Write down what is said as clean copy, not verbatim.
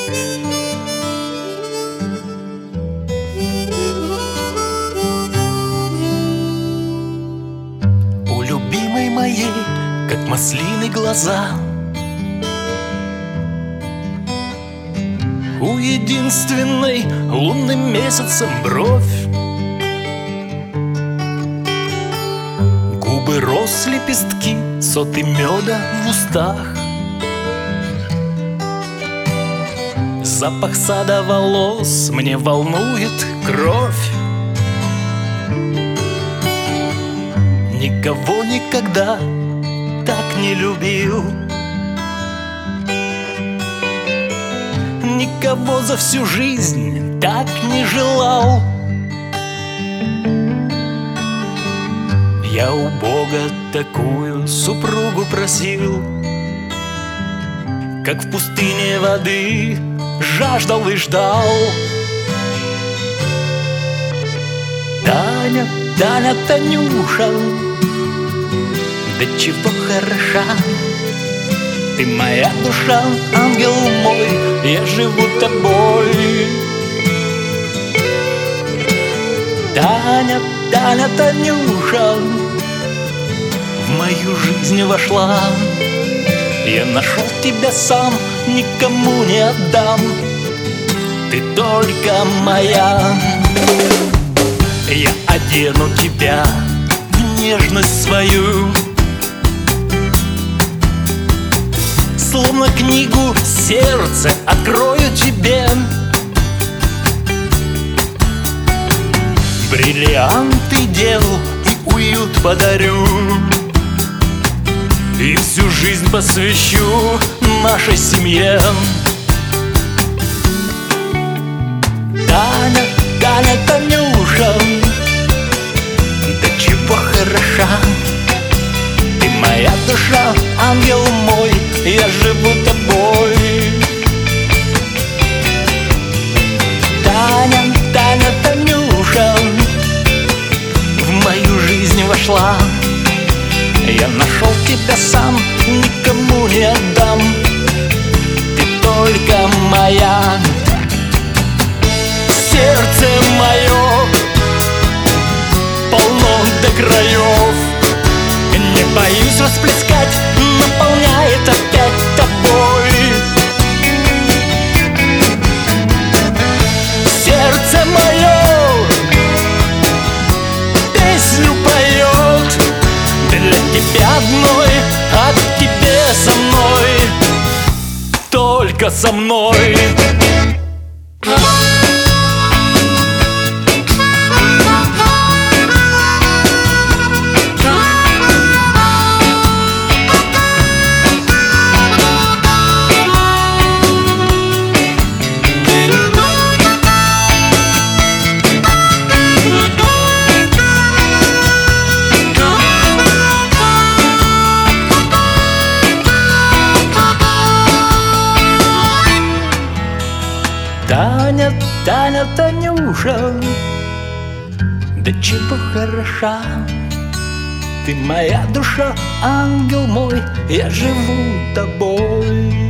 У любимой моей, как маслины глаза, у единственной лунным месяцем бровь, губы роз лепестки, соты меда в устах, запах сада волос мне волнует кровь. Никого никогда так не любил, никого за всю жизнь так не желал. Я у Бога такую супругу просил, как в пустыне воды жаждал и ждал. Таня, Таня, Танюша, да чего хороша ты, моя душа, ангел мой, я живу тобой. Таня, Таня, Танюша, в мою жизнь вошла. Я нашел тебя сам, никому не отдам, ты только моя. Я одену тебя в нежность свою, словно книгу сердце открою тебе. Бриллианты дел и уют подарю, и всю жизнь посвящу нашей семье. Таня, Таня, Танюша, да чего хороша ты, моя душа, ангел мой, я живу тобой. Таня, Таня, Танюша, в мою жизнь вошла. Я нашел тебя сам, никому не отдам, ты только моя. Сердце мое полно до краев, не боюсь расплескать, наполняет опять тобой. Сердце мое песню поет для тебя одной, а тебе со мной, только со мной. Таня, Таня, Танюша, да чего хороша ты, моя душа, ангел мой, я живу тобой.